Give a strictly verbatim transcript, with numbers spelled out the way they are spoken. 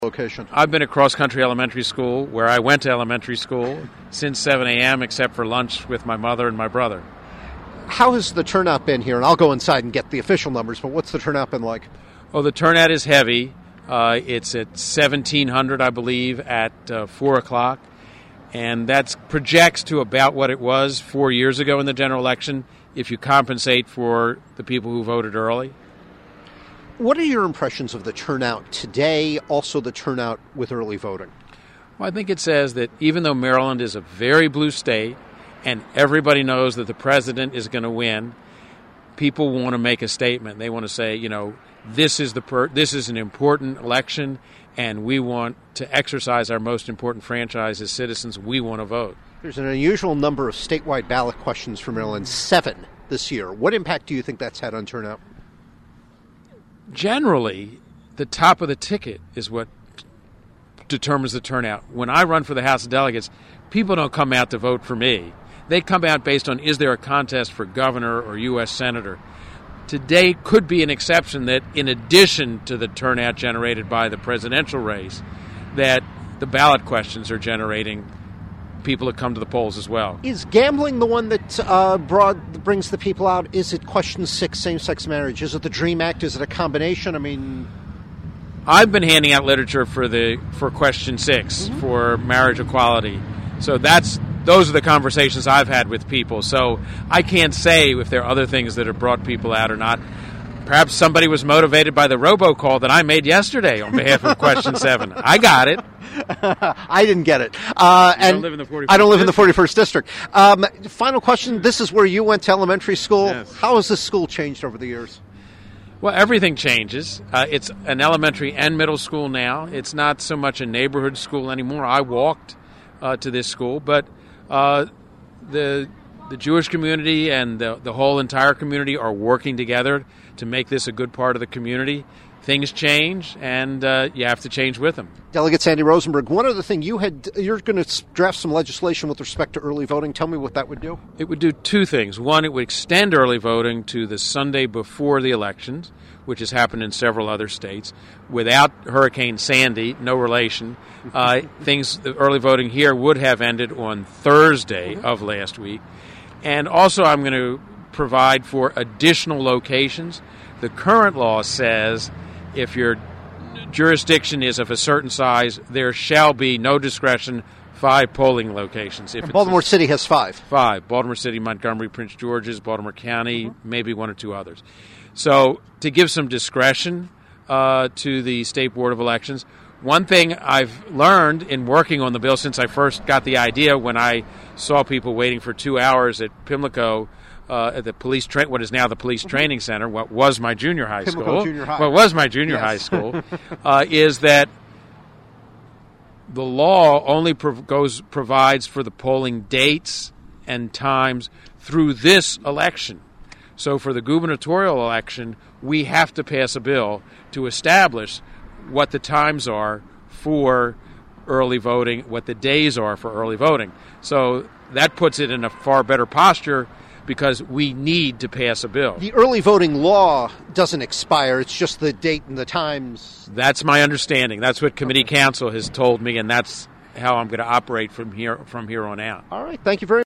location? I've been at Cross Country Elementary School, where I went to elementary school, since seven a.m., except for lunch with my mother and my brother. How has the turnout been here? And I'll go inside and get the official numbers, but what's the turnout been like? Oh, the turnout is heavy. Uh, it's at seventeen hundred, I believe, at uh, four o'clock. And that projects to about what it was four years ago in the general election, if you compensate for the people who voted early. What are your impressions of the turnout today, also the turnout with early voting? Well, I think it says that even though Maryland is a very blue state and everybody knows that the president is going to win, people want to make a statement. They want to say, you know, this is the per- this is an important election, and we want to exercise our most important franchise as citizens. We want to vote. There's an unusual number of statewide ballot questions for Maryland, seven this year. What impact do you think that's had on turnout? Generally, the top of the ticket is what determines the turnout. When I run for the House of Delegates, people don't come out to vote for me. They come out based on, is there a contest for governor or U S senator? Today could be an exception that, in addition to the turnout generated by the presidential race, that the ballot questions are generating people that come to the polls as well. Is gambling the one that uh, broad brings the people out? Is it question six, same-sex marriage? Is it the DREAM Act? Is it a combination? I mean, I've been handing out literature for the for question six, mm-hmm. for marriage equality. So that's those are the conversations I've had with people. So I can't say if there are other things that have brought people out or not. Perhaps somebody was motivated by the robocall that I made yesterday on behalf of question seven. I got it. I didn't get it. Uh, you and don't live in the forty-first I don't live district? in the forty-first district. Um, final question. This is where you went to elementary school. Yes. How has this school changed over the years? Well, everything changes. Uh, it's an elementary and middle school now. It's not so much a neighborhood school anymore. I walked uh, to this school, but uh, the the Jewish community and the, the whole entire community are working together to make this a good part of the community. Things change, and uh, you have to change with them. Delegate Sandy Rosenberg, one other thing, you had, you're going to draft some legislation with respect to early voting. Tell me what that would do. It would do two things. One, it would extend early voting to the Sunday before the elections, which has happened in several other states. Without Hurricane Sandy, no relation, uh, things, the early voting here would have ended on Thursday mm-hmm. of last week. And also I'm going to provide for additional locations. The current law says if your jurisdiction is of a certain size, there shall be no discretion, five polling locations. If Baltimore it's a, City has five. Five. Baltimore City, Montgomery, Prince George's, Baltimore County, mm-hmm. maybe one or two others. So to give some discretion uh, to the State Board of Elections, one thing I've learned in working on the bill since I first got the idea when I saw people waiting for two hours at Pimlico, uh, at the police tra- what is now the Police Training Center, what was my junior high Pimlico school, Junior High. what was my junior yes. high school, uh, is that the law only prov- goes provides for the polling dates and times through this election. So for the gubernatorial election, we have to pass a bill to establish what the times are for early voting, what the days are for early voting. So that puts it in a far better posture because we need to pass a bill. The early voting law doesn't expire. It's just the date and the times. That's my understanding. That's what committee counsel has told me, and that's how I'm going to operate from here from here on out. All right. Thank you very much.